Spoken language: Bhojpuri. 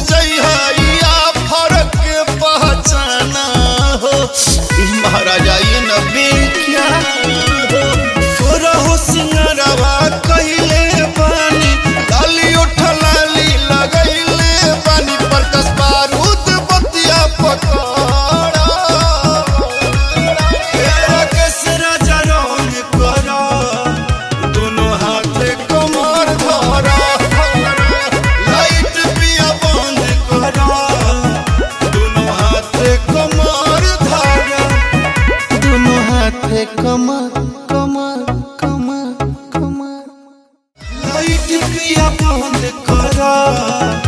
जइया फर्क के पहचाना हो महाराजा ये नबी क्या हो रहो सिंगरवा कहिले बानी लाली उठलाली लगैले बानी पर कस बारूद बतिया पकड़ा केसरा जरंग करा दोनों हाथ कमर धरा लाइट पिया बंद करा दोनों हाथ कमर धरा दोनों हाथ कमर कमर कमर कमर लाइट पिया बंद करा।